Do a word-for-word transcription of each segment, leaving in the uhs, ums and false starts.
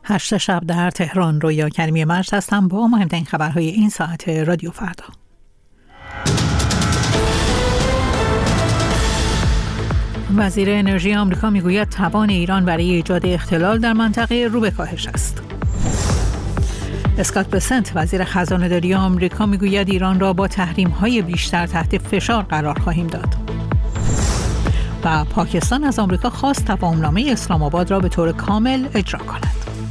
هشت شب در تهران. رویا کریمی مرز هستم با مهمترین خبرهای این ساعت رادیو فردا. وزیر انرژی آمریکا میگوید توان ایران برای ایجاد اختلال در منطقه رو به کاهش است. اسکات بسنت وزیر خزانه‌داری آمریکا میگوید ایران را با تحریم‌های بیشتر تحت فشار قرار خواهیم داد. و پاکستان از آمریکا خواست تفاهمنامه اسلام آباد را به طور کامل اجرا کند.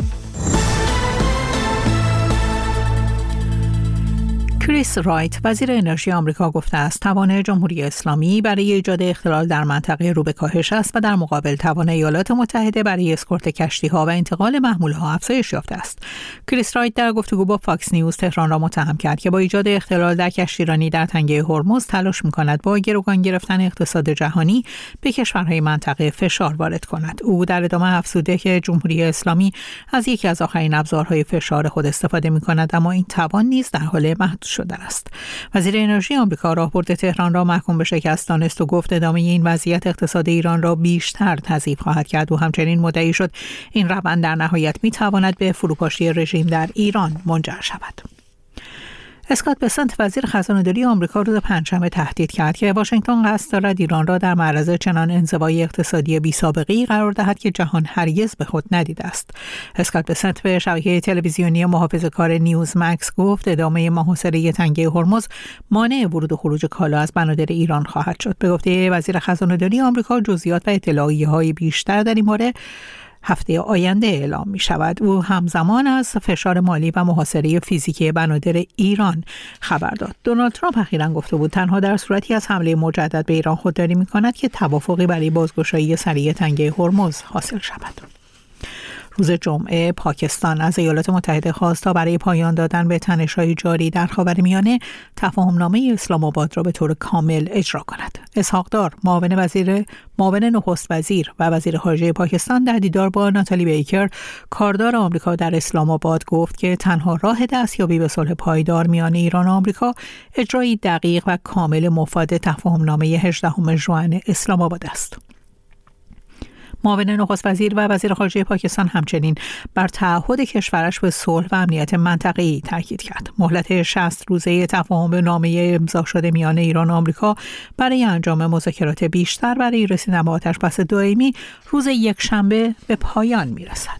کریس رایت وزیر انرژی آمریکا گفته است توان جمهوری اسلامی برای ایجاد اختلال در منطقه رو به کاهش است و در مقابل توان ایالات متحده برای اسکورت کشتی‌ها و انتقال محمول‌ها افزایش یافته است. کریس رایت در گفتگو با فاکس نیوز تهران را متهم کرد که با ایجاد اختلال در کشتیرانی در تنگه هرمز تلاش می‌کند با گروگان گرفتن اقتصاد جهانی به کشورهای منطقه فشار وارد کند. او در ادامه افزوده که جمهوری اسلامی از یکی از آخرین ابزارهای فشار خود استفاده می‌کند، اما این توان نیز در حال محدود شده است. وزیر انرژی آمریکا راهبرد تهران را محکوم به شکست دانست و گفت ادامه این وضعیت اقتصاد ایران را بیشتر تضعیف خواهد کرد و همچنین مدعی شد این روند در نهایت می‌تواند به فروپاشی رژیم در ایران منجر شود. اسکات بسنت وزیر خزانه‌داری آمریکا روز پنجشنبه تهدید کرد که واشنگتن قصد دارد ایران را در معرض چنان انزوای اقتصادی بی‌سابقه‌ای قرار دهد که جهان هرگز به خود ندیده است. اسکات بسنت به شبکه تلویزیونی محافظه‌کار نیوز مکس گفت ادامه محاصره تنگه هرمز مانع ورود و خروج کالا از بنادر ایران خواهد شد. به گفته وزیر خزانه‌داری آمریکا جزئیات و اطلاعیه‌های بیشتر در این باره هفته آینده اعلام می شود. او همزمان از فشار مالی و محاصره فیزیکی بنادر ایران خبر داد. دونالد ترامپ اخیراً گفته بود تنها در صورتی از حمله مجدد به ایران خودداری می کند که توافقی برای بازگشایی سریع تنگه هرمز حاصل شود. روز جمعه پاکستان از ایالات متحده خواست تا برای پایان دادن به تنش‌های جاری در خاورمیانه تفاهمنامه اسلام آباد را به طور کامل اجرا کند. اسحاق دار معاون وزیر معاون نخست وزیر و وزیر خارجه پاکستان در دیدار با ناتالی بیکر کاردار آمریکا در اسلام آباد گفت که تنها راه دستیابی به صلح پایدار میان ایران و آمریکا اجرای دقیق و کامل مفاد تفاهمنامه هجدهم ژوئن اسلام آباد است. معاون نخست وزیر و وزیر خارجه پاکستان همچنین بر تعهد کشورش به صلح و امنیت منطقه‌ای تاکید کرد. مهلت شصت روزه تفاهم نامه امضا شده میان ایران و آمریکا برای انجام مذاکرات بیشتر برای رسیدن به آتش‌بس دائمی روز یکشنبه به پایان می‌رسد.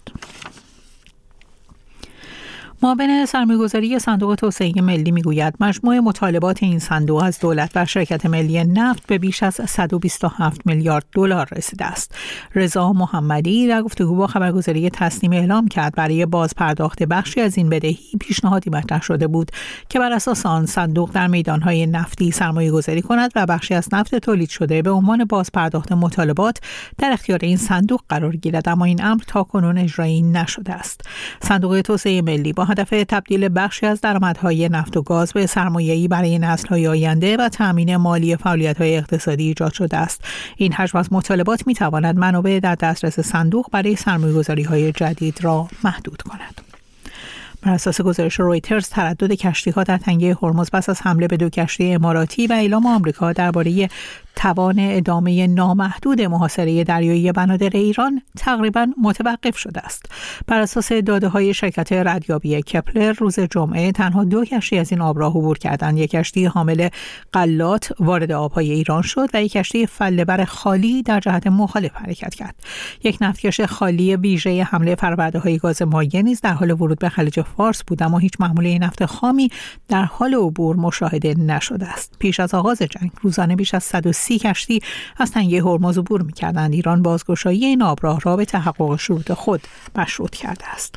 معاون سرمایه‌گذاری صندوق توسعه ملی میگوید مجموع مطالبات این صندوق از دولت و شرکت ملی نفت به بیش از صد و بیست و هفت میلیارد دلار رسیده است. رضا محمدی در گفتگو با خبرگزاری تصنیم اعلام کرد برای بازپرداخت بخشی از این بدهی پیشنهادی مطرح شده بود که بر اساس آن صندوق در میدانهای نفتی سرمایه‌گذاری کند و بخشی از نفت تولید شده به عنوان بازپرداخت مطالبات در اختیار این صندوق قرار گیرد، اما این امر تاکنون اجرایی نشده است. صندوق توسعه ملی با هدف تبدیل بخشی از درآمدهای نفت و گاز به سرمایه‌ای برای نسل‌های آینده و تأمین مالی فعالیت‌های اقتصادی ایجاد شده است. این حجم از مطالبات می‌تواند منابع در دسترس صندوق برای سرمایه‌گذاری‌های جدید را محدود کند. بر اساس گزارش رویترز تردد کشتی‌ها در تنگه هرمز پس از حمله به دو کشتی اماراتی و اعلام آمریکا درباره توان ادامه نامحدود محاصره دریایی بنادر ایران تقریباً متوقف شده است. بر اساس داده‌های شرکت ردیابی کپلر روز جمعه تنها دو کشتی از این آبراه عبور کردند. یک کشتی حامل غلات وارد آب‌های ایران شد و یک کشتی فله‌بر خالی در جهت مخالف حرکت کرد. یک نفتکش خالی ویژه حمله فرآورده‌های گاز مایع نیز در حال ورود به خلیج فارس بود، اما هیچ محموله نفت خامی در حال عبور مشاهده نشده است. پیش از آغاز جنگ روزانه بیش از صد و سی کشتی از تنگه هرمز عبور می‌کردند. ایران بازگشایی این آبراه را به تحقق شروط خود مشروط کرده است.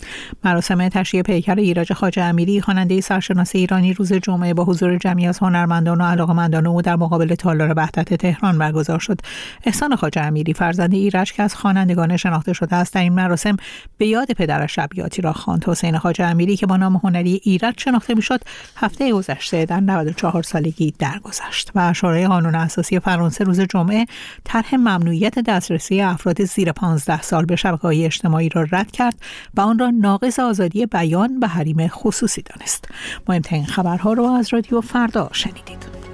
مراسم تشییع پیکر ایرج خواجه امیری خواننده سرشناس ایرانی روز جمعه با حضور جمعی از هنرمندان و علاقه‌مندان او در مقابل تالار وحدت تهران برگزار شد. احسان خواجه امیری فرزند ایرج که از خوانندگان شناخته شده است در این مراسم به یاد پدرش ابیاتی را خواند. حسین خواجه امیری که با نام هنری ایرج شناخته میشد هفته گذشته در نود و چهار سالگی درگذشت و شورای قانون اساسی فرانسه روز جمعه طرح ممنوعیت دسترسی افراد زیر پانزده سال به شبکه‌های اجتماعی را رد کرد و آن را ناقض آزادی بیان و حریم خصوصی دانست. مهمترین خبرها را از رادیو فردا شنیدید.